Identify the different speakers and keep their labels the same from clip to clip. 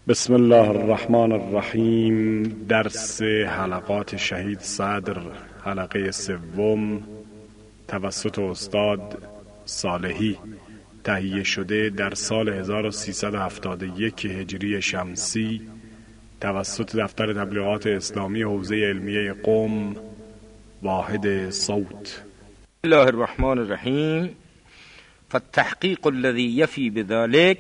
Speaker 1: بسم الله الرحمن الرحیم. درس حلقات شهید صدر، حلقه سوم، توسط استاد صالحی، تهیه شده در سال 1371 هجری شمسی توسط دفتر تبلیغات اسلامی حوزه علمیه قم، واحد صوت.
Speaker 2: بسم الله الرحمن الرحیم. فالتحقیق الذي يفي بذلك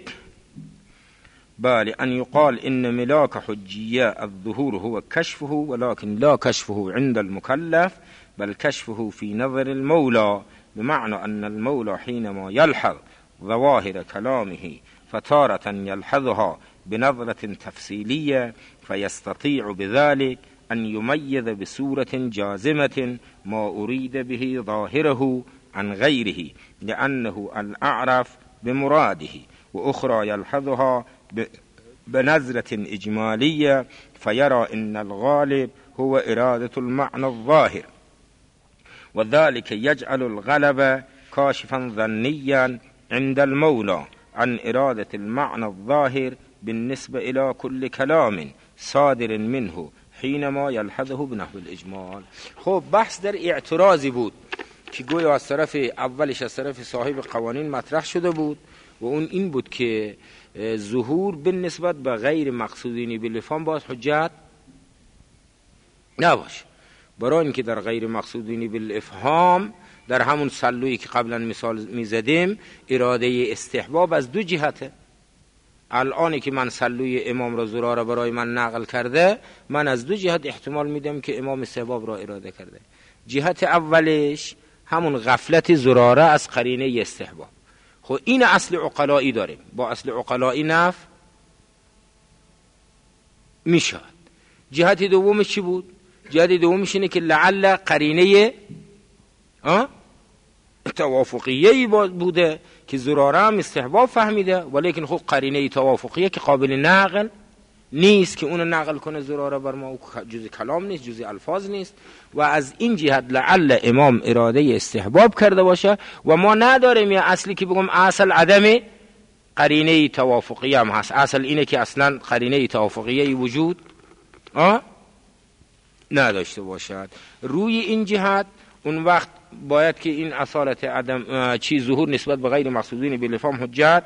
Speaker 2: بل أن يقال إن ملاك حجية الظهور هو كشفه، ولكن لا كشفه عند المكلف بل كشفه في نظر المولى، بمعنى أن المولى حينما يلحظ ظواهر كلامه فتارة يلحظها بنظرة تفصيلية فيستطيع بذلك أن يميز بصورة جازمة ما أريد به ظاهره عن غيره، لأنه الأعرف بمراده، وأخرى يلحظها بنظرة إجمالية فيرى إن الغالب هو إرادة المعنى الظاهر، وذلك يجعل الغلب كاشفا ظنيا عند المولى عن إرادة المعنى الظاهر بالنسبة إلى كل كلام صادر منه حينما يلحظه بنحو الإجمال. خب بحث در اعتراضی بود که گویا از طرف اولش از طرف صاحب قوانین مطرح شده بود و اون این بود که ظهور بالنسبت به غیر مقصودینی بالفهام باید حجت نباشه، برای اینکه در غیر مقصودینی بالافهام در همون سلویی که قبلا مثال میزدیم اراده استحباب از دو جهته. الانی که من سلوی امام را زراره برای من نقل کرده، من از دو جهت احتمال میدم که امام استحباب را اراده کرده. جهت اولش همون غفلت زراره از قرینه استحباب، خب این اصل عقلایی داریم، با اصل عقلایی نف میشود. جهت دومش چی بود؟ جهت دومش اینه که لعل قرینه توافقیه‌ای بوده که زراره هم استحباب فهمیده، ولیکن خب قرینه توافقیه که قابل نقل نیست که اون نقل کنه زراره بر ما، جزء کلام نیست، جزء الفاظ نیست، و از این جهت لعل امام اراده استحباب کرده باشه و ما نداریم یا اصلی که بگم اصل عدم قرینه توافقیه هم هست. اصل اینه که اصلا قرینه توافقیه وجود نداشته باشد. روی این جهت اون وقت باید که این اصالت عدم ظهور نسبت به غیر مقصودین بالفهام حجت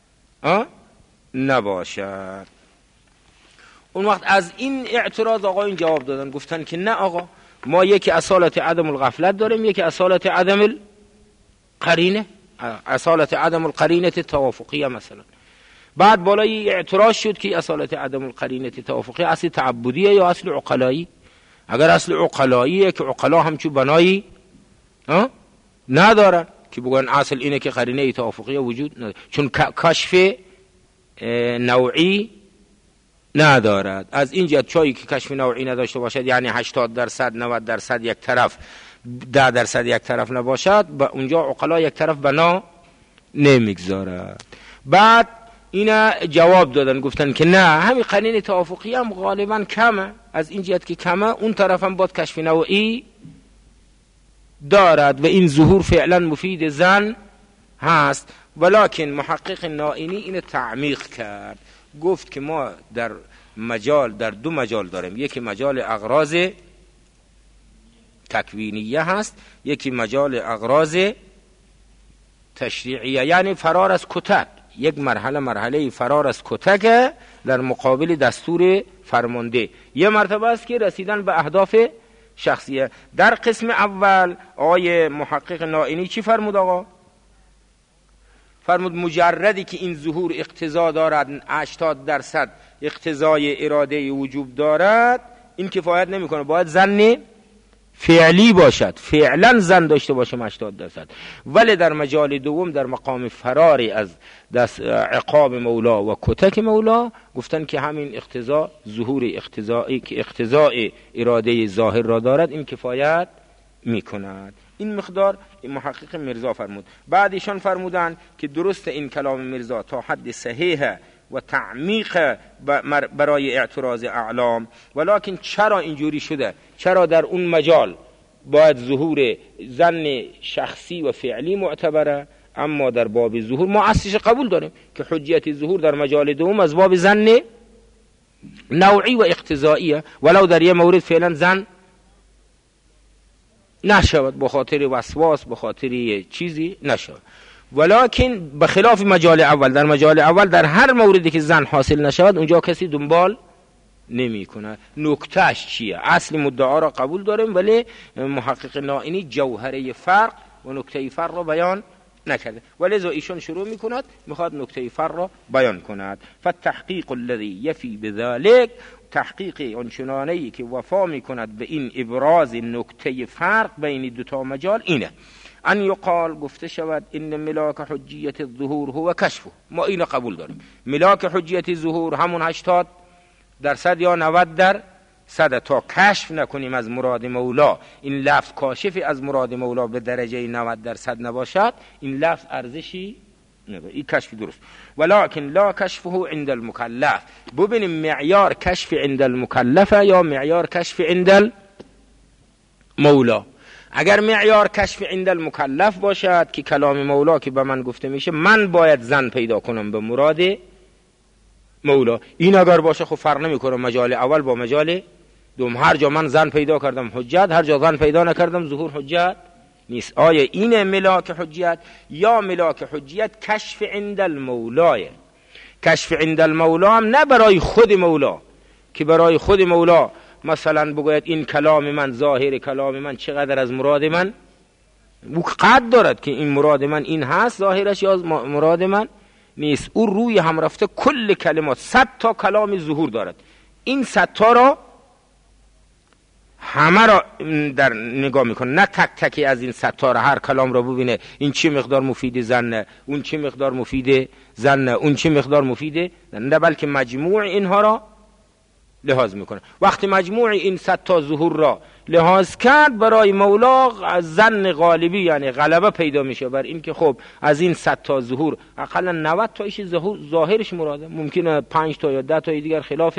Speaker 2: نباشد. اون وقت از این اعتراض آقایون جواب دادن، گفتن که نه آقا، ما یکی اصالت عدم الغفلت داریم، یکی اصالت عدم القرینه، اصالت عدم القرینه توافقیه مثلا. بعد بالای اعتراض شد که اصالت عدم القرینه توافقیه اصل تعبدیه یا اصل عقلایی؟ اگر اصل عقلاییه که عقلا همچون بنایی ندارن که بگن اصل اینه که قرینه توافقیه وجود نداره، چون کشف نوعی ندارد. از این جهت چایی که کشف نوعی نداشته باشد، یعنی 80% 90% یک طرف، 10% یک طرف نباشد، با اونجا عقلا یک طرف بنا نمیگذارد. بعد اینا جواب دادن، گفتن که نه، همین قرینه توافقی هم غالبا کمه، از این جهت که کمه اون طرف هم باید کشف نوعی دارد و این ظهور فعلا مفید زن هست. ولکن محقق نائینی اینو تعمیق کرد، گفت که ما در دو مجال داریم، یکی مجال اغراض تکوینیه هست، یکی مجال اغراض تشریعیه، یعنی فرار از کتک. یک مرحله فرار از کتک در مقابل دستور فرمانده، یه مرتبه است که رسیدن به اهداف شخصیه. در قسم اول آقای محقق نائینی چی فرمود آقا؟ فرمود مجردی که این ظهور اقتضا دارد، 80% اقتضای اراده وجوب دارد، این کفایت نمیکنه، باید ظن فعلی باشد، فعلا ظن داشته باشه 80%. ولی در مجال دوم در مقام فراری از دست عقاب مولا و کتک مولا، گفتن که همین اقتضا، ظهور اقتضایی که اقتضای اراده ظاهر را دارد، این کفایت میکند. این مقدار محقق مرزا فرمود. بعد ایشان فرمودن که درست این کلام مرزا تا حد صحیح و تعمیق برای اعتراض اعلام، ولکن چرا اینجوری شده؟ چرا در اون مجال باید ظهور ظن شخصی و فعلی معتبره، اما در باب ظهور ما اصلش قبول داریم که حجیت ظهور در مجال دوم از باب ظن نوعی و اقتضائیه، ولو در یه مورد فعلا زن نشود، به خاطر وسواس، به خاطر چیزی نشود. ولکن بخلاف مجال اول، در مجال اول در هر موردی که زن حاصل نشود اونجا کسی دنبال نمی کنه. نکتهش چیه؟ اصل مدعا را قبول داریم، ولی محقق نائینی جوهره فرق و نکته فرق را بیان نکرده، ولی ایشون شروع می کند میخواد نکته فرق را بیان کند. فالتحقیق الذی یفی بذلک، تحقیق آنچنانه‌ای که وفا می کند به این ابراز نکته فرق بین دو تا مجال اینه: ان یقال، گفته شود، این ملاک حجیت الظهور هو کشفه. ما اینو قبول داریم، ملاک حجیت ظهور همون 80% یا 90% تا کشف نکنیم از مراد مولا، این لفظ کاشفی از مراد مولا به درجه 90% نباشد، این لفظ ارزشی نداره، این کشفی درست. ولکن لا کشفه عند المکلف. ببینیم معیار کشف عند المکلف یا معیار کشف عند المولا. اگر معیار کشف عند المکلف باشد که کلام مولا که به من گفته میشه من باید زن پیدا کنم به مراد مولا، این اگر باشه خب فرق نمیکنه مجال اول با مجال دوم. هر جا من زن پیدا کردم حجت، هر جا زن پیدا نکردم ظهور حجت نیست. آیا این ملاک حجیت یا ملاک حجیت کشف عند المولای؟ کشف عند المولا هم نه برای خود مولا، که برای خود مولا مثلا بگوید این کلام من، ظاهر کلام من چقدر از مراد من، او قد دارد که این مراد من این هست ظاهرش یا مراد من نیست. او روی هم رفته کل کلمات 100 تا کلام ظهور دارد، این 100 تا را همه را در نگاه میکنه، نه تک تکی از این 100 تا را هر کلام را ببینه این چه مقدار مفید زن، اون چه مقدار مفید زن، اون چه مقدار مفید نه، بلکه مجموع اینها را لحاظ میکنه. وقتی مجموع این 100 تا ظهور را لحاظ کرد، برای مولا زن غالبی یعنی غلبه پیدا میشه بر این که خب از این 100 تا ظهور اقلا 90 تایش ظاهرش مراده، ممکنه 5 تا یا 10 تا دیگر خلاف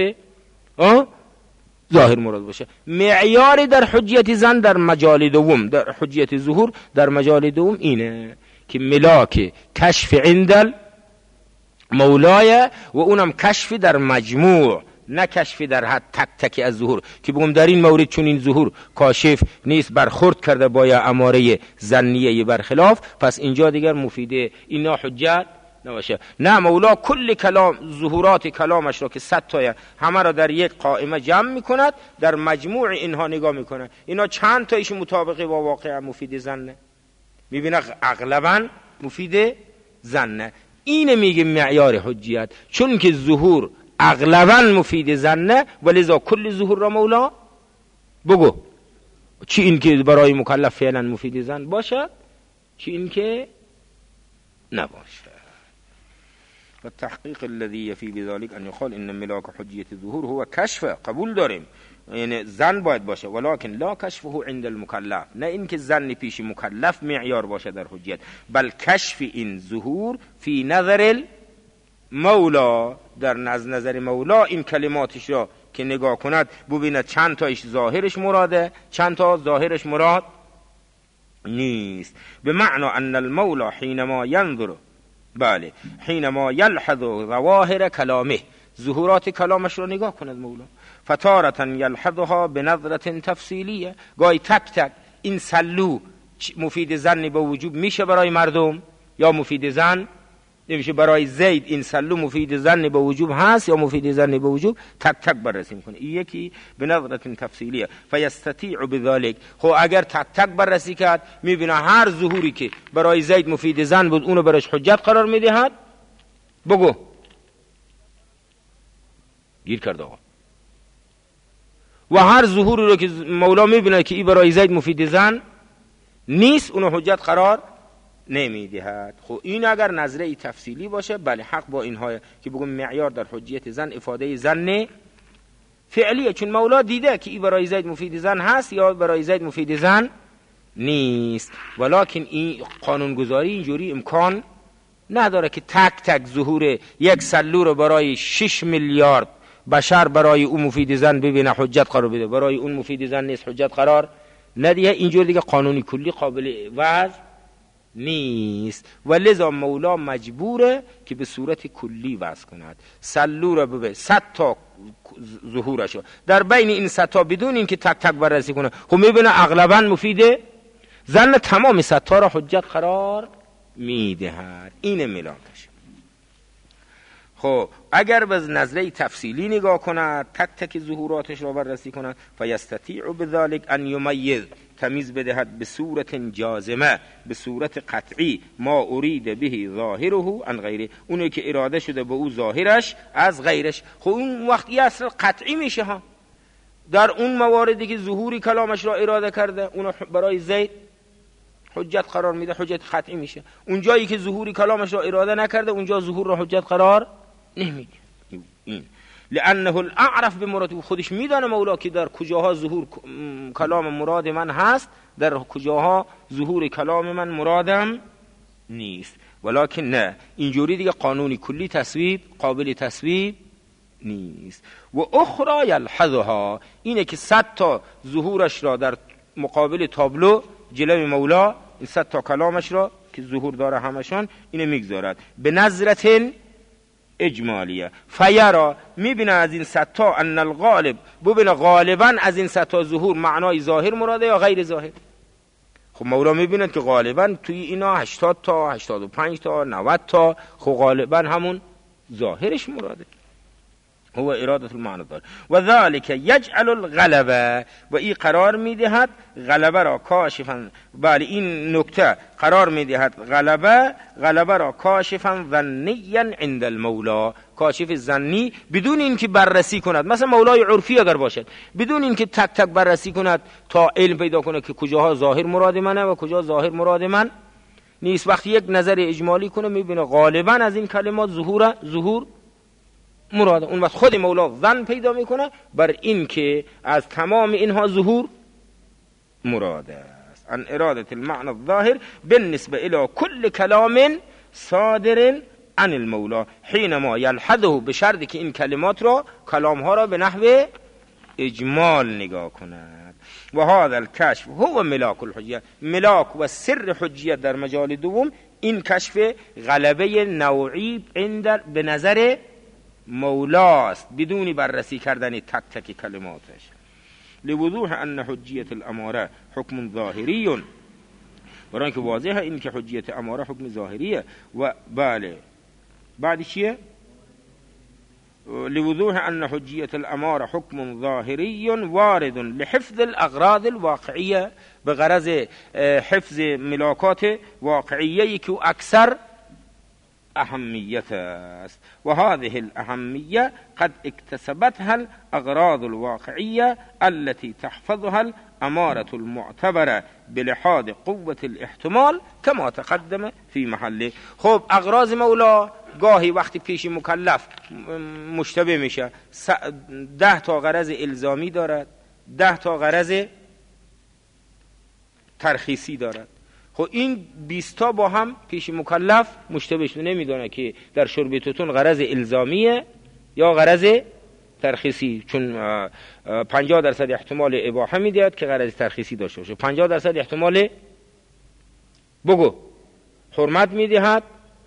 Speaker 2: ظاهر مراد باشه. معیار در حجیت زن در مجال دوم، در حجیت ظهور در مجال دوم اینه که ملاک کشف عند المولای و اونم کشف در مجموع، نه کشف در حد تک تکی از ظهور، که بگم در این مورد چون این ظهور کاشف نیست، برخورد کرده با یا اماره ظنیه برخلاف، پس اینجا دیگر مفیده اینا حجت نباشه. نه، مولا کل کلام، ظهورات کلامش را که 100 تا همه را در یک قائمه جمع میکند، در مجموع اینها نگاه میکنه، اینا چند تایش مطابقه با واقع مفید زنه، میبینه اغلبا مفید زنه. اینه میگه معیار حجیت، چون که ظهور اغلبا مفید زنه ولذا کل ظهور را مولا بگو، چی این که برای مکلف فعلا مفید زن باشد، چی این که نباشد. والتحقیق الذي يفي بذلك ان يقال ان ملاك حجیت ظهور هو کشف، قبول داریم یعنی زن باید باشه، ولکن لا کشفه عند المکلف، نه این که زن پیش مکلف معیار باشه در حجیت، بل کشف این ظهور فی نظر مولا، در نظر مولا این کلماتش را که نگاه کند ببیند چند تایش ظاهرش مراده، چند تا ظاهرش مراد نیست. به معنی ان المولا حینما ینظر، بله، حینما یلحظ ظواهر کلامه، ظهورات کلامش را نگاه کند مولا، فتارتا یلحظها بنظرت تفصیلیه، گاهی تک تک این سلو مفید زن با وجوب میشه برای مردم یا مفید زن نمیشه، برای زید این سلو مفید زن با وجوب هست یا مفید زن با وجوب، تک تک بررسی میکنه. این یکی به نظرت تفصیلیه، فیستطیع بذلک. خب اگر تک تک بررسی کرد میبینه هر ظهوری که برای زید مفید زن بود اونو برش حجت قرار میدهد. بگو گیر کرد آقا. و هر ظهوری رو که مولا میبینه که این برای زید مفید زن نیست اونو حجت قرار نمیدهد. خب این اگر نظره تفصیلی باشه بله حق با اینها که بگم معیار در حجیت زن افاده زن فعلیه، چون مولا دیده که این برای زید مفید زن هست یا برای زید مفید زن نیست. ولکن این قانونگذاری اینجوری امکان نداره که تک تک ظهور یک سلو رو برای 6 میلیارد بشر برای اون مفید زن ببینه حجت قرار بده، برای اون مفید زن نیست حجت قرار ندیه. اینجور دیگه قانونی کلی قابل وضع نیست و لذا مولا مجبوره که به صورت کلی وضع کند. سلو را ببین 100 تا ظهورشو در بین این 100 تا بدون این که تک تک بررسی کنه، خب میبینه اغلبا مفیده، ظن تمام 100 تا را حجت قرار میدهد. این ملاکش. خب اگر به نظره تفصیلی نگاه کند، تک تک ظهوراتش را بررسی کند، فیستطیع بذلک ان یمیز، تمیز بدهد به صورت جازمه، به صورت قطعی، ما ارید به ظاهره عن غیره، اونی که اراده شده به او ظاهرش از غیرش. خب اون وقتی اصلا قطعی میشه ها. در اون مواردی که ظهوری کلامش را اراده کرده، اون برای زید حجت قرار میده، حجت قطعی میشه. اون جایی که ظهوری کلامش را اراده نکرده، اونجا ظهور را حجت قرار نمیده. این لانه الاعرف به مراد، خودش میدانه مولا که در کجاها ظهور کلام مراد من هست، در کجاها ظهور کلام من مرادم نیست. ولکن نه، اینجوری دیگه قانونی کلی تصویب قابل تصویب نیست. و اخرى یلحظها، اینه که 100 تا ظهورش را در مقابل تابلو جلوی مولا، این 100 تا کلامش را که ظهور داره همشان، اینه میگذارد به نظرت اجمالیه. فیرا، میبینه از این 100 تا ان الغالب، ببینه غالبا از این 100 تا ظهور معنای ظاهر مراده یا غیر ظاهر. خب مولا میبینه که غالبا توی اینا 80 تا 85 تا 90 تا خب غالبا همون ظاهرش مراده، هو اراده المعنى دار. و ذلك یجعل الغلبه، و این قرار میدهد غلبه را کاشفا، بله این نکته قرار میدهد غلبه را کاشفا ظنیا عند المولا، کاشف ظنی بدون اینکه بررسی کند. مثلا مولای عرفی اگر باشد، بدون اینکه تک تک بررسی کند تا علم پیدا کنه که کجاها ظاهر مراد منه و کجا ظاهر مراد من نیست، وقتی یک نظر اجمالی کنه میبینه غالبا از این کلمات ظهور مراد، اون وقت خود مولا ظن پیدا میکنه بر این که از تمام اینها ظهور مراد است. ان اراده المعنى الظاهر بالنسبه الى كل كلام صادر عن المولا حينما يلحظه، به شرطی که این کلمات را، کلام ها را به نحو اجمال نگاه کند. و هذا الكشف هو ملاک الحجیه، ملاک و سر حجیت در مجال دوم این کشف غلبه نوعی به نظر مولاست بدون بررسی کردن تک تک کلماتش. لوضوح ان حجیت الاماره حکم ظاهری، برای اینکه واضحه این که حجیت اماره حکم ظاهریه. و بله بعد چیه؟ لوضوح ان حجیت الاماره حکم ظاهری وارد لحفظ الاغراض الواقعیه، به غرض حفظ ملاکات واقعیه که اکثر اهمیت است. و هذه الاهمیه قد اكتسبتها الاغراض الواقعیه التي تحفظها الاماره المعتبره بلحاظ قوه الاحتمال كما تقدم في محله. خب اغراض مولا گاهی وقتی پیش مکلف مشتبه میشه، 10 تا غرض الزامی دارد، 10 تا غرض ترخیصی دارد. خب این 20 تا با هم پیش مکلف مشتبه شده، نمیدونه که در شرب توتون غرض الزامیه یا غرض ترخیصی، چون 50% احتمال اباحه میدهد که غرض ترخیصی داشته باشه، 50% احتمال بگو حرمت میدهد.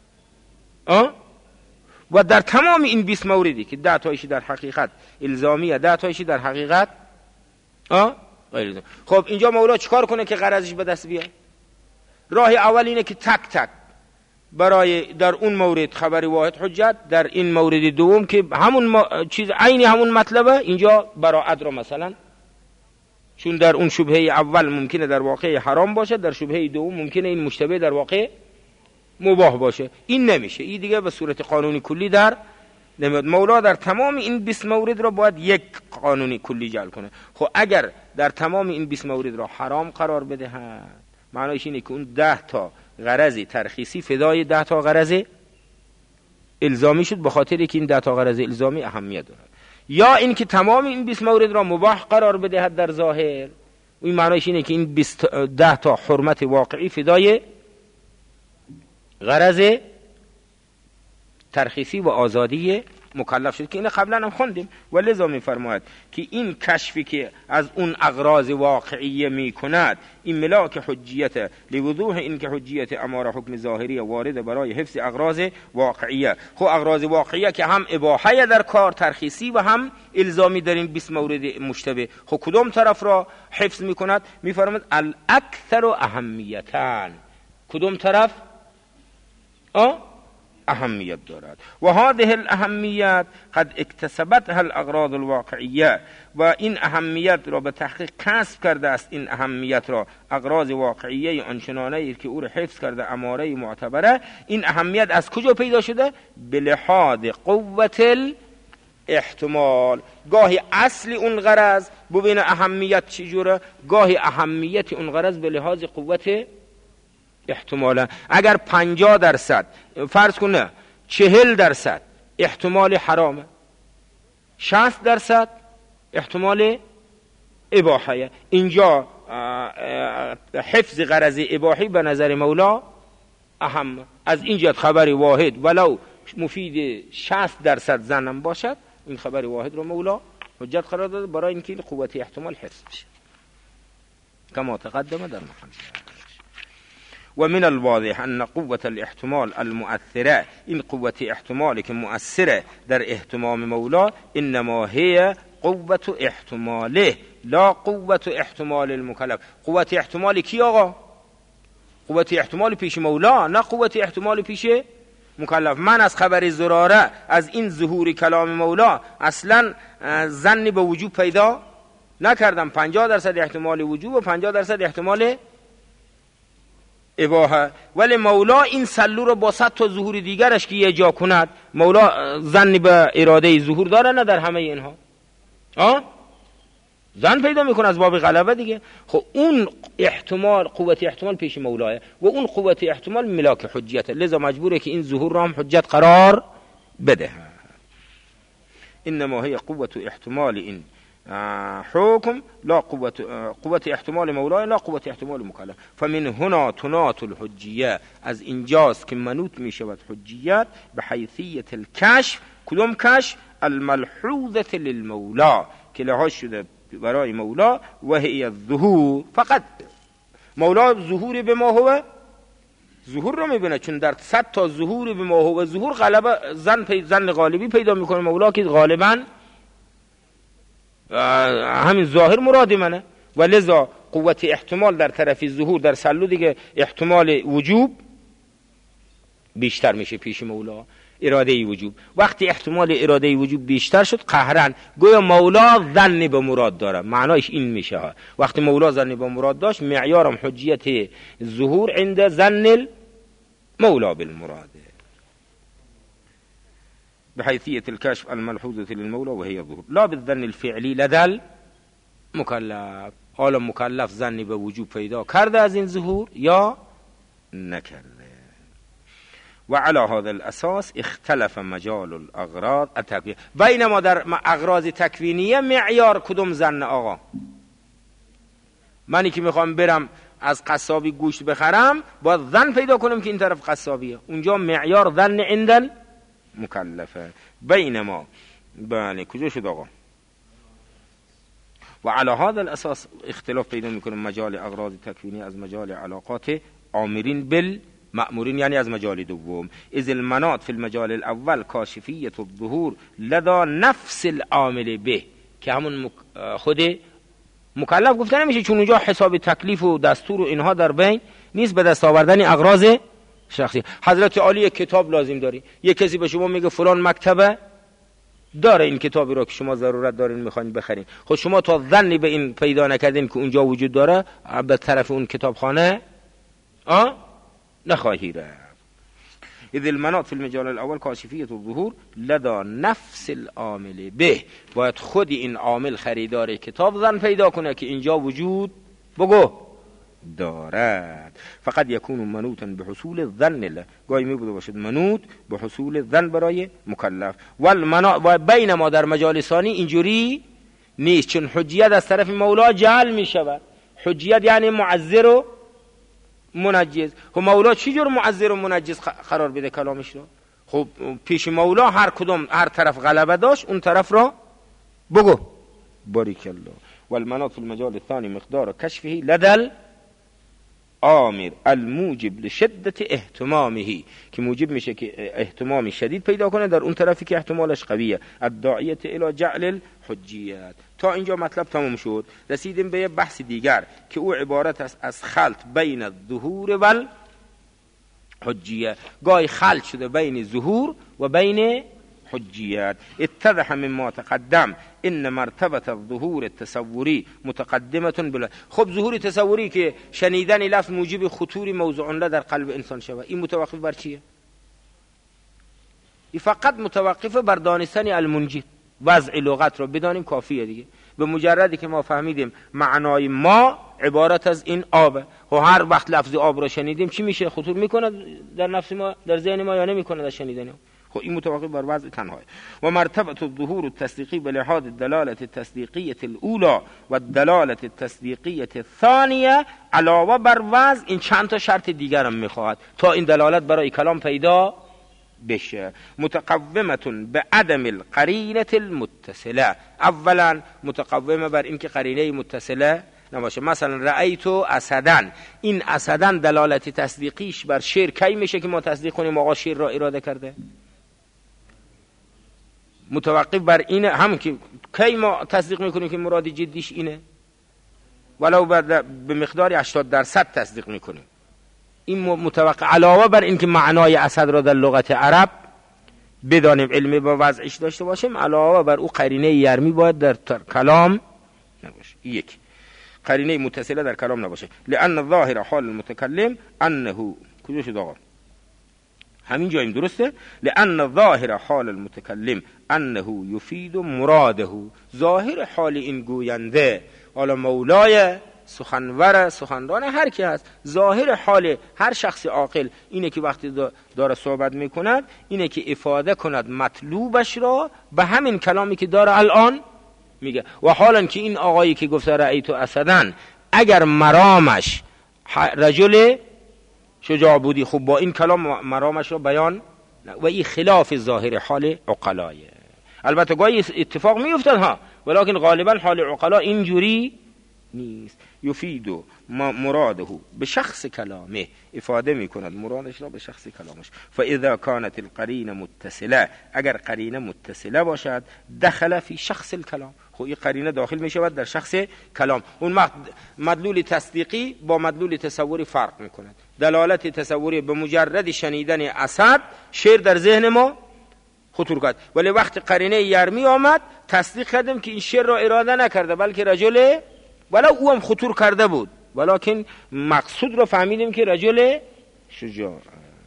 Speaker 2: و در تمام این 20 موردی که 10 تایشی در حقیقت الزامیه، 10 تایشی در حقیقت غیر الزامی. خب اینجا مولا چیکار کنه که غرضش به دست بیاد؟ راه اول اینه که تک تک برای در اون مورد خبر واحد حجت، در این مورد دوم که همون چیز عین همون مطلبه، اینجا براعت را مثلا، چون در اون شبهه اول ممکنه در واقع حرام باشه، در شبهه دوم ممکنه این مشتبه در واقع مباح باشه. این نمیشه، این دیگه به صورت قانونی کلی در نمیاد. مولا در تمام این 20 مورد را باید یک قانونی کلی جعل کنه. خب اگر در تمام این 20 مورد را حرام قرار بدهد، معنیش اینه که اون 10 تا غرض ترخیصی فدای 10 تا غرض الزامی شد، به خاطر که این 10 تا غرض الزامی اهمیت دارد. یا این که تمام این 20 مورد را مباح قرار بدهد در ظاهر، این معنیش اینه که این 10 تا حرمت واقعی فدای غرض ترخیصی و آزادی مکلف شد که این قبلا هم خوندیم. و لذا میفرماید که این کشفی که از اون اغراض واقعیه میکند این ملاک حجیت، لوضوح این که حجیت اماره حکم ظاهری وارد برای حفظ اغراض واقعیه. خب اغراض واقعیه که هم اباحه در کار ترخیصی و هم الزامی در این 20 مورد مشتبه، خب کدام طرف را حفظ میکند؟ میفرماید الاکثر اهمیتاً، کدام طرف اهمیت دارد. و هذه الاهمیت قد اکتسبتها الاغراض الواقعیه، و این اهمیت را به تحقیق کسب کرده است، این اهمیت را اغراض واقعیه آنچنانه که او را حفظ کرده اماره معتبره. این اهمیت از کجا پیدا شده؟ به لحاظ قوت احتمال. گاهی اصل اون غرض ببین اهمیت چجوره، گاهی اهمیت اون غرض به لحاظ قوت احتمالا. اگر 50% فرض کنه 40% احتمال حرامه، 60% احتمال اباحه، اینجا حفظ غرض اباحی به نظر مولا اهم. از اینجا خبر واحد ولو مفید 60% زنم باشد، این خبر واحد رو مولا حجت قرار داده برای اینکه قوت احتمال حفظ بشه کما تقدم در محل. و من الواضح ان قوة الاحتمال المؤثره، این قوت احتمالی که مؤثره در احتمام مولا، انما هي قوة احتماله لا قوة احتمال المکلف. قوت احتمال کی آقا؟ قوت احتمال پیش مولا، نه قوت احتمال پیش مکلف. من از خبر زراره، از این ظهور کلام مولا اصلا ظنی به وجوب پیدا نکردم. 50% احتمال وجوب و 50% احتمال اباحه، ولی مولا این سلو رو با 100 تا ظهور دیگرش که یه جا کند، مولا ظنی به اراده ظهور داره نه در همه اینها؟ ظن پیدا میکنه از باب غلبه دیگه. خب اون احتمال، قوت احتمال پیش مولاه و اون قوت احتمال ملاک حجیت، لذا مجبوره که این ظهور را هم حجت قرار بده. انما هي قوة احتمال این حكم لا قوة احتمال مولا لا قوة احتمال مکلف. فمن هنا تنات الحجیه، از اینجاست که منوط می شود حجیت به حیثیت الکشف. کدوم کشف؟ الملحوظه للمولا، که لحاظ شده برای مولا، و هی الظهور. فقط مولا ظهور به ما هو ظهور رو میبینه، چون در 100 تا ظهور به ما هو ظهور غلبه زن غالبی پیدا میکنه مولا که غالبا همین ظاهر مراد منه. و لذا قوت احتمال در طرف ظهور در سلو دیگه احتمال وجوب بیشتر میشه پیش مولا، اراده وجوب. وقتی احتمال اراده وجوب بیشتر شد قهرن گویا مولا ظنی به مراد داره، معنایش این میشه. وقتی مولا ظنی به مراد داشت، معیارم حجیت ظهور عند ظن المولا بالمراد بحيثية الكشف الملحوظة للمولى وهي الظهور لا بالظن الفعلي لدى المكلف. حالا مکلف ظنی به وجوب پیدا کرده از این ظهور یا نکرده. و على هذا الاساس اختلف مجال الاغراض التکوینیه. بینما در اغراض تکوینیه معیار کدوم ظن آقا؟ منی که میخوام برم از قصابی گوشت بخرم باید ظن پیدا کنم که این طرف قصابیه، اونجا معیار ظن عند مکلفه. بینما بله کجا شد آقا؟ و علی هذا الاساس اختلاف پیدا میکنه مجال اغراض تکوینی از مجال علاقات آمرین بالمأمورین، یعنی از مجال دوم. اذ المناط فی المجال الاول کاشفیت الظهور لدى نفس العامل به، که همون خود مکلف گفته نمیشه، چون اونجا حساب تکلیف و دستور و اینها در بین نیست، به دست آوردن اغراض شخصی. حضرت عالی کتاب لازم داری، یک کسی به شما میگه فلان مکتبه داره این کتابی رو که شما ضرورت دارین میخواین بخرین، خود شما تا ظنی به این پیدا نکردین که اونجا وجود داره، به طرف اون کتابخانه نخواهی رفت. اذ المناط فی المجال الاول کاشفیت الظهور لدى نفس العامل به، باید خود این عامل خریدار کتاب ظن پیدا کنه که اینجا وجود دارد. فقط یکون منوطا به حصول الظن له، گاهی می بوده باشد منوط به حصول ظن برای مکلف. و بینما در مجال ثانی اینجوری نیست، چون حجیت از طرف مولا جعل می شود. حجیت یعنی معذر و منجز. خب مولا چی جور معذر و منجز قرار بده کلامش رو؟ خب پیش مولا هر طرف غلبه داشت اون طرف را بگو. باریک الله. والمناط في المجال الثاني مقدار کشفه لدل آمر الموجب لشدت اهتمامه، که موجب میشه که اهتمامی شدید پیدا کنه در اون طرفی که احتمالش قویه. الداعیه الی جعل الحجیت. تا اینجا مطلب تمام شد. رسیدیم به یه بحث دیگر که او عبارت است از خلط بین الظهور و الحجیه. گاهی خلط شده بین ظهور و بین حجیت. اتضح مما تقدم ان مرتبه الظهور التصوری متقدمه بلا. خب ظهور تصوری که شنیدن لفظ موجب خطور موضوع له در قلب انسان شود، این متوقف بر چیه؟ این فقط متوقف بر دانستن المنجد. وضع لغت رو بدانیم کافیه دیگه. به مجردی که ما فهمیدیم معنای ما عبارت از این آبه، و هر وقت لفظ آب رو شنیدیم چی میشه؟ خطور میکنه در نفس ما، در ذهن ما، یا نمیکنه در شنیدن ما؟ خب این متوقف بر وضع تنها. و مرتبه الظهور التصدیقی بلحاظ الدلاله التصدیقیه الاولى و الدلاله التصدیقیه الثانیه، علاوه بر وضع این چند تا شرط دیگر هم میخواهد تا این دلالت برای کلام پیدا بشه. متقومه به عدم القرینه المتصله. اولا متقومه بر این که قرینه متصله نباشه. مثلا رأیت اسدا، این اسدا دلالت تصدیقیش بر شیر کی میشه که ما تصدیق کنیم آقا شیر را اراده کرده؟ متوقف بر اینه هم که کی ما تصدیق میکنیم که مراد جدیش اینه، ولو به مقدار 80% تصدیق میکنیم. این متوقف علاوه بر این که معنای اسد را در لغت عرب بدانیم، علمی با وضعش داشته باشیم، علاوه بر او قرینه یرمی باید در کلام نباشه. یک، قرینه متصله در کلام نباشه. لأن ظاهر حال المتکلم انه کجاش آقا؟ همین جاییم درسته؟ لأن ظاهر حال المتکلم انه یفید مراده. ظاهر حال این گوینده، حالا مولای سخنور سخنران هر کی هست، ظاهر حال هر شخص عاقل اینه که وقتی داره صحبت میکند اینه که افاده کند مطلوبش را به همین کلامی که داره الان میگه. و حالا که این آقایی که گفته رأیت اسدا اگر مرامش رجل شجاع بودی، خب با این کلام مرامش را بیان، و این خلاف ظاهر حال عقلایه. البته گاهی اتفاق میافتد ها، ولیکن غالبا حال عقلا اینجوری نیست. یفید مراده به شخص کلامه، افاده میکند مرادش را به شخص کلامش. فاذا كانت القرینه متصله، اگر قرینه متصله باشد، دخل فی شخص الکلام. خب این قرینه داخل میشود در شخص کلام. اون مدلول تصدیقی با مدلول تصوری فرق میکند. دلالت تصوری به مجرد شنیدن اسد شعر در ذهن ما خطور کرد، ولی وقتی قرینه یرمی آمد تصدیق کردیم که این شعر را اراده نکرده بلکه رجل، ولی او هم خطور کرده بود، ولیکن مقصود را فهمیدیم که رجل شجاع.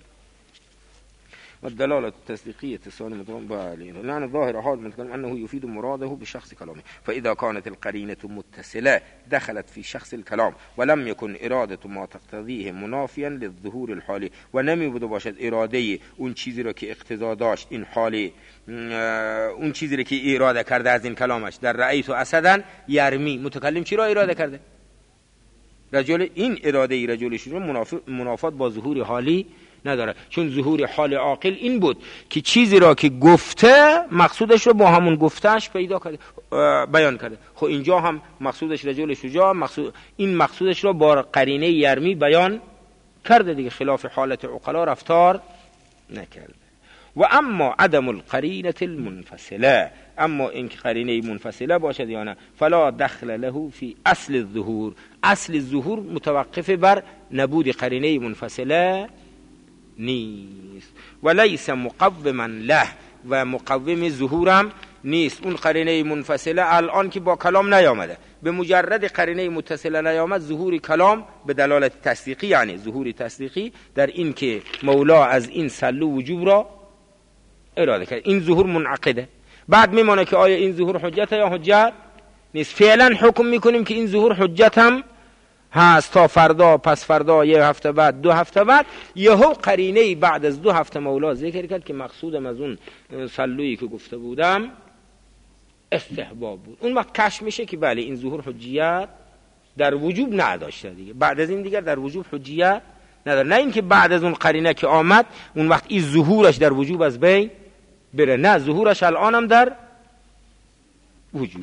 Speaker 2: والدلالة التصديقية الثانية لأن الظاهر حال المتكلم أنه يفيد مراده بشخص كلامه. فإذا كانت القرينة متصلة دخلت في شخص الكلام ولم يكن إرادة ما تقتضيه منافيا للظهور الحالي، ونمی بوده باشد اراده اون چیزی را که اقتضا داشت این حالی، اون چیزی را که اراده کرده از این کلامش در رأیت اسدا یرمی، متکلم چی را اراده کرده؟ رجل. این اراده رجل شروع منافات با ظهور حالی نداره، چون ظهور حال عاقل این بود که چیزی را که گفته مقصودش رو با همون گفتهش پیدا کرده، بیان کرده. خب اینجا هم مقصودش رجل شجاع، این مقصودش رو با قرینه یرمی بیان کرده دیگه، خلاف حالت عقلا رفتار نکرده. و اما عدم القرینه المنفصله، اما این که قرینه منفصله باشد یا نه، فلا دخل له فی اصل الظهور. اصل الظهور متوقف بر نبود قرینه منفصله نیست. و لیس مقوما له، و مقوم ظهورم نیست. اون قرینه منفصله الان که با کلام نیامده، به مجرد قرینه متصله نیامد، ظهور کلام به دلالت تصدیقی، یعنی ظهور تصدیقی در این که مولا از این سلو وجوب را اراده کرد، این ظهور منعقده. بعد میمونه که آیا این ظهور حجت یا حجت نیست. فعلا حکم میکنیم که این ظهور حجت هم هست تا فردا، پس فردا، یه هفته بعد، 2 هفته بعد، یهو قرینه بعد از 2 هفته مولا ذکر کرد که مقصودم از اون سلویی که گفته بودم استحباب بود. اون وقت کشف میشه که بله این ظهور حجیت در وجوب نداشته دیگه، بعد از این دیگر در وجوب حجیت نداره. نه اینکه بعد از اون قرینه که آمد اون وقت این ظهورش در وجوب از بین بره، نه، ظهورش الانم در وجوب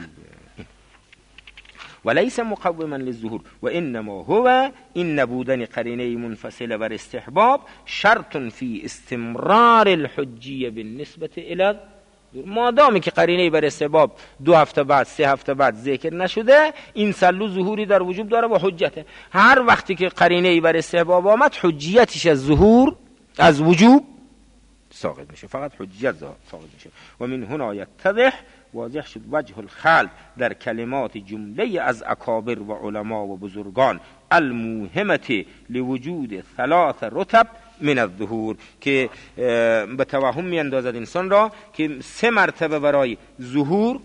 Speaker 2: وليس مقوما للظهور و انما هو این نبودن قرینه منفصله بر استحباب شرط فی استمرار الحجیه بالنسبه الی مادامی که قرینه بر استحباب 2 هفته بعد 3 هفته بعد ذکر نشده این سلو ظهوری در وجوب داره و حجته. هر وقتی که قرینه بر استحباب آمد حجیتش از ظهور از وجوب ساقط میشه، فقط حجیت ساقط میشه. و من هنا یتضح واضح شد وجه الخلق در کلمات جمله از اکابر و علما و بزرگان الموهمت لوجود 3 رتب من الظهور که به توهم می اندازد انسان را که 3 مرتبه برای ظهور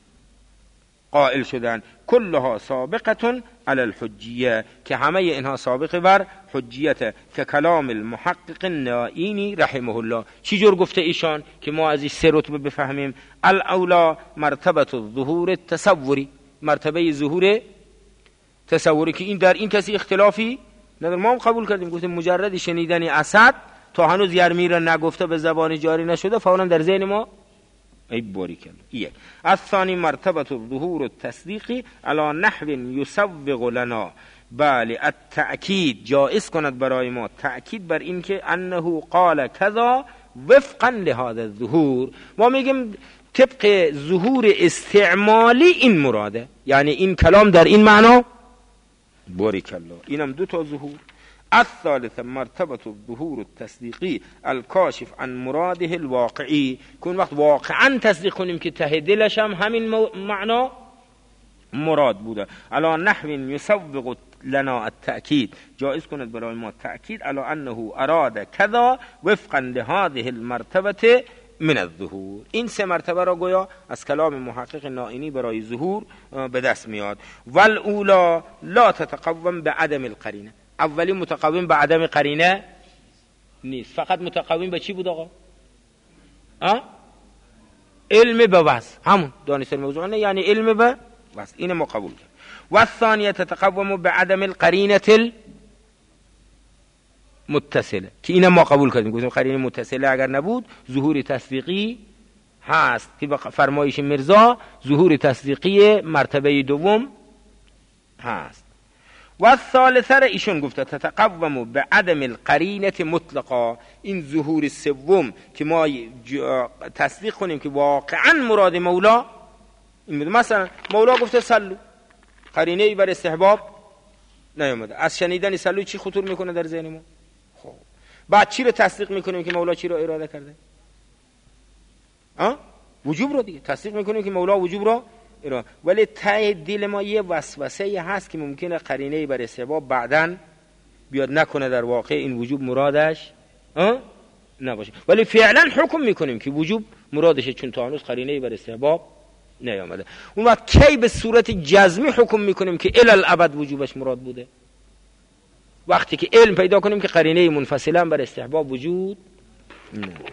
Speaker 2: قائل شدن، کلها سابقه علی الحجیه که همه اینها سابقه بر حجیت، که کلام المحقق نائینی رحمه الله. چی جور گفته ایشان که ما ازش 3 رتبه بفهمیم؟ الاولا مرتبه الظهور التصوری، مرتبه ظهور تصوری که این در این کسی اختلافی نداره. ما هم قبول کردیم، گفتیم مجرد شنیدن اسد تا هنوز یرمی را نگفته به زبان جاری نشده فوراً در ذهن ما ای باری کرد. الثانی مرتبه الظهور التصدیقی علی نحو یسوغ لنا، بله التأکید جائز کند برای ما تأکید بر این که انه قال کذا وفقا لهذا الظهور. ما میگیم طبق ظهور استعمالی این مراده، یعنی این کلام در این معنا بارک الله. اینم 2 تا ظهور. الثالث مرتبه الظهور التصدیقی الکاشف عن مراده الواقعی، که وقت واقعا تصدیق کنیم که ته دلش هم همین معنا مراد بوده. علی نحو یسوغ لنا التأکید، جائز کند برای ما تأکید علی انه اراد کذا وفقا لهذه المرتبه من الظهور. این 3 مرتبه را گویا از کلام محقق نائینی برای ظهور به دست میاد. والاولا لا تتقوم بعدم القرینه، اولی متقوم به عدم قرینه نیست، فقط متقوم به چی بود آقا؟ علم به وضع، همون دانش الموضوع نه، یعنی علم به وضع. این ما قبول کرد. و الثانیه تتقوم به عدم القرینه متصله، که اینم ما قبول کردیم، گفتیم قرینه متصله اگر نبود ظهور تصدیقی هست، که با فرمایش مرزا ظهور تصدیقی مرتبه دوم هست. و الثالثه را ایشون گفته تتقوم به عدم القرینه مطلقا، این ظهور سوم که ما تصدیق کنیم که واقعا مراد مولا این. مثلا مولا گفته سلو، قرینه بر استحباب نیامده، از شنیدن سلو چی خطور میکنه در ذهن ما؟ خب بعد چی رو تصدیق میکنیم که مولا چی رو اراده کرده؟ وجوب رو دیگه تصدیق میکنیم که مولا وجوب رو اراده. ولی ته دل ما یه وسوسه هست که ممکنه قرینه بر استحباب بعداً بیاد نکنه در واقع این وجوب مرادش نباشه، ولی فعلا حکم میکنیم که وجوب مرادشه، چون تا هنوز قرینه بر استحباب نیامده. اون وقت کی به صورت جزمی حکم میکنیم که الی الابد وجوبش مراد بوده؟ وقتی که علم پیدا کنیم که قرینه منفصلا بر استحباب وجود نداره.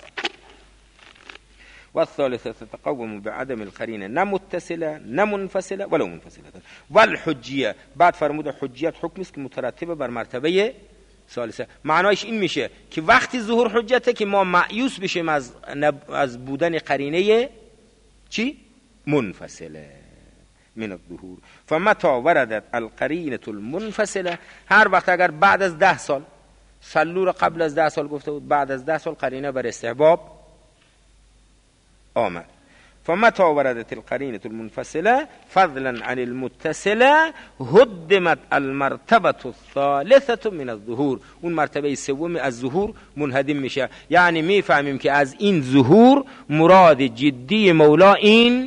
Speaker 2: و الثالثه تتقوم بعدم القرینه نه متصله نه منفصله ولو منفصله. و الحجیه بعد فرمود حجیت حکم است که مترتبه بر مرتبه ثالثه. معنایش این میشه که وقتی ظهور حجته که ما مایوس بشیم از بودن قرینه چی؟ منفصله من الظهور. فمتى وردت القرینه المنفصله، هر وقت اگر بعد از 10 سال، سلو را قبل از 10 سال گفته بود، بعد از 10 سال قرینه بر استحباب آمد. فمتى وردت القرینه المنفصله فضلا عن المتصله هدمت المرتبه الثالثه من الظهور، اون مرتبه سوم از ظهور منهدم میشه. یعنی میفهمیم که از این ظهور مراد جدی مولا این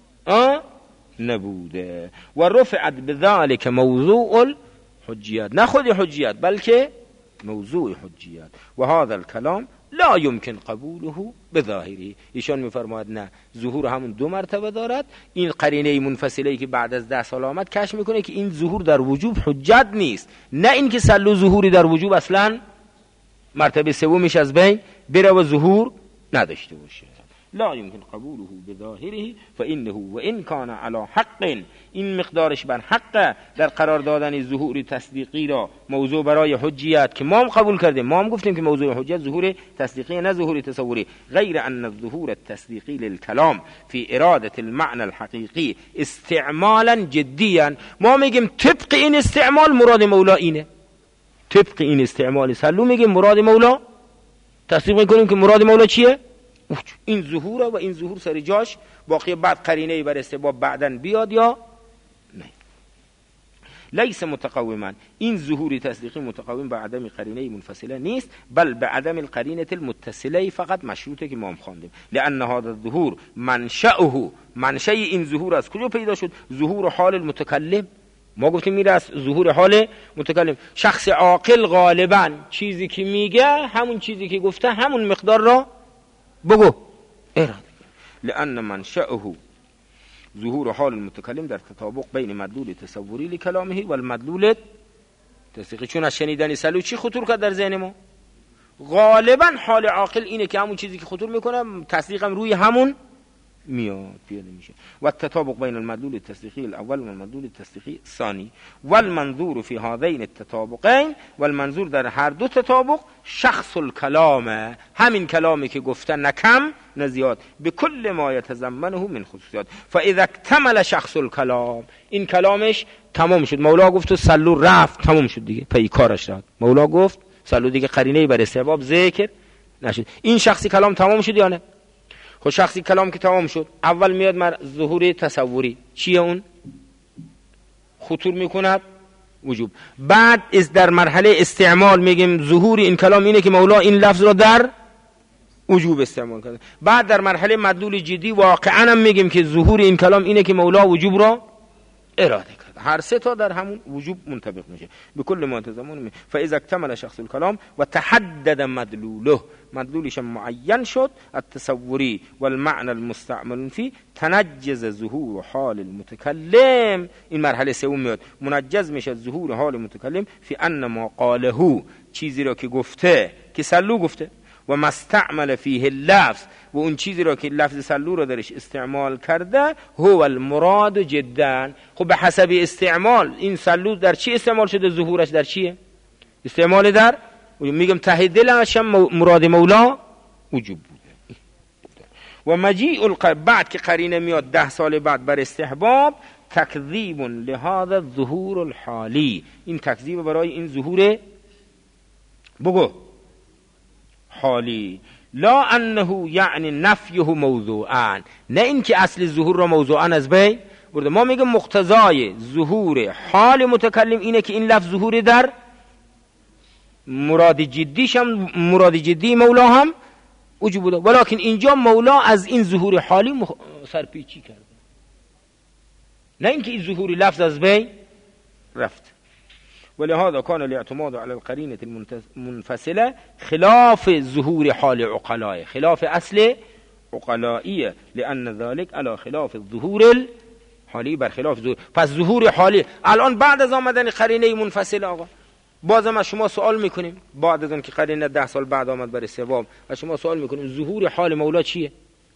Speaker 2: نبوده. و رفعت بذلك موضوع الحجیات، نه خود حجیات بلکه موضوع حجیات. و هذا الكلام لا يمكن قبوله بظاهره. ایشان میفرماید نه، ظهور همون 2 مرتبه دارد. این قرینه منفصله که بعد از 10 سال آمد کشف میکنه که این ظهور در وجوب حجت نیست، نه این که سلو ظهوری در وجوب اصلا مرتبه سومش از بین بره و ظهور نداشته باشه. لا يمكن قبوله بظاهره فإنه وإن كان على حق، این مقدارش بر حق در قرار دادن ظهور تصدیقی را موضوع برای حجیت که ما هم قبول کردیم. ما هم گفتیم که موضوع حجیت ظهور تصدیقی نه ظهور تصوری. غیر ان الظهور التصدیقی للکلام فی اراده المعنى الحقیقی استعمالا جدیا، ما میگیم طبق این استعمال مراد مولا اینه، طبق این استعمال سلو میگیم مراد مولا، تصدیق میکنیم که مراد مولا چیه؟ این ظهور و این ظهور سر جاش، باقی بعد قرینه بر استباب بعدن بیاد یا نه. لیس متقوما، این ظهور تصدیقی متقوم به عدم قرینه منفصله نیست، بل به عدم القرینه المتصله فقط مشروطه که ما هم خواندیم. لان هذا الظهور منشأ این ظهور از کجا پیدا شد؟ ظهور حال المتکلم. ما گفتیم میره از ظهور حال متکلم. شخص عاقل غالبا چیزی که میگه همون چیزی که گفته همون مقدار را بگو اراده. لان منشأه ظهور حال المتکلم در تطابق بین مدلول تصوری لکلامه و المدلول تصدیقی. چون از شنیدن سلو چی خطور کرد در ذهن ما؟ غالبا حال عاقل اینه که همون چیزی که خطور میکنه تصدیقم روی همون میاد پیاده میشه. و التطابق بین المدلول التصدیقی الاول و المدلول التصدیقی الثانی والمنظور فی هذین التطابقین، والمنظور در هر دو تطابق شخص الکلام، همین کلامی که گفته نه کم نه زیاد، به کل ما یتضمنه من خصوصیات. فاذا اکتمل شخص الکلام، این کلامش تمام شد. مولا گفت و سلو رفت، تمام شد دیگه، پی کارش رفت. مولا گفت سلو دیگه قرینه بر استحباب ذکر نشد. این شخصی کلام تمام شد یا نه؟ خب شخصی کلام که تمام شد، اول میاد ظهور تصوری، چیه اون؟ خطور میکند وجوب. بعد از در مرحله استعمال میگیم ظهور این کلام اینه که مولا این لفظ را در وجوب استعمال کرده. بعد در مرحله مدلول جدی واقعا هم میگیم که ظهور این کلام اینه که مولا وجوب را اراده کرده. هر سه تا در همون وجوب منطبق میشه به کل ما تضمن. فاذا اکتمل شخص الکلام و تحدد مدلوله، مدلولش معین شد، التصوری والمعنى المستعمل فيه تنجز ظهور حال المتکلم. این مرحله سوم میاد، منجز میشه ظهور حال متکلم فی ان ما قاله، چیزی را که گفته که سلو گفته، و مستعمل فیه اللفظ، و اون چیزی را که لفظ سلو را درش استعمال کرده، هو المراد جدا. خب به حسب استعمال این سلو در چی استعمال شده؟ ظهورش در چیه؟ استعمال در میگم ته دلش مراد مولا وجوب بوده. و مجیء بعد که قرینه میاد 10 سال بعد بر استحباب، تکذیب لهذا الظهور الحالی، این تکذیب برای این ظهور بگو حالی. لا انه یعنی نفیه موضوعا، نه اینکه اصل ظهور را موضوعا از بین برده. ما میگم مقتضای ظهور حال متکلم اینه که این لفظ ظهور در مراد جدیش هم، مراد جدی مولا هم وجوب بوده، ولکن اینجا مولا از این ظهور حالی سرپیچی کرده، نه اینکه این ظهور لفظ از بین رفت. ولهذا كان الاعتماد على القرينة المنفصلة خلاف ظهور حال عقلاء، خلاف اصل عقلائیه، لأن ذلك على خلاف الظهور الحالی، بر خلاف ظهور. پس ظهور حالی الان بعد از آمدن قرینه منفصله، آقا بازم از شما سوال میکنیم، بعد از اون که قرینه 10 سال بعد آمد بر استحباب، از شما سوال میکنیم ظهور حال مولا چیه؟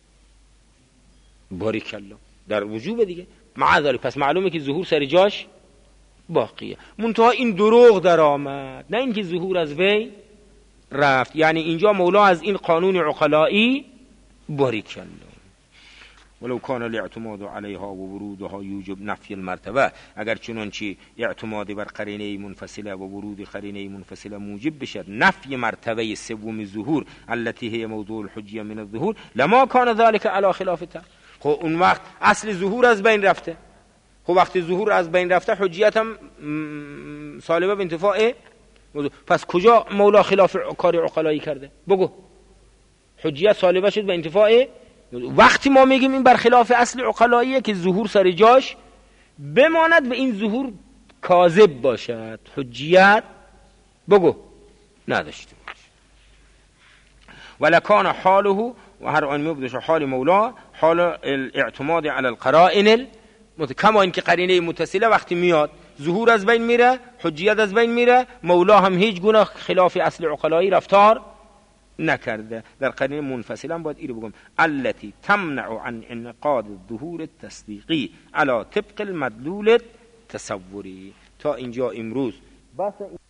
Speaker 2: باریکالله در وجوب دیگه. مع ذلك پس معلومه که ظهور سر جاش باقیه، منتها این دروغ در آمد، نه اینکه ظهور از وی رفت. یعنی اینجا مولا از این قانون عقلایی باریکالله. ولو كان الاعتماد عليها وورودها يوجب نفي المرتبه، اگر چنانچه اعتماد بر قرینه منفصله و ورود قرینه منفصله موجب بشد نفی مرتبه سوم ظهور التي هي موضوع الحجیه من الظهور، لما كان ذلك على خلافته. خب اون وقت اصل ظهور از بین رفته. خب وقتی ظهور از بین رفته حجیت هم سالبه به انتفاع موضوع. پس کجا مولا خلاف کار عقلایی کرده؟ بگو. حجیت سالبه شد به انتفاع. وقتی ما میگیم این برخلاف اصل عقلاییه که ظهور سر جاش بماند و این ظهور کاذب باشد، حجیت بگو نداشته باشه. ولکان حاله، و هر آن میبودش حال مولا حال الاعتماد على القرائن کما این که قرینه متصله وقتی میاد ظهور از بین میره، حجیت از بین میره، مولا هم هیچ گونه خلاف اصل عقلایی رفتار نکرده. در قرینه منفصلا باید این رو بگم التي تمنع عن انعقاد الظهور التصدیقی على طبق المدلول التصوری. تا اینجا امروز بس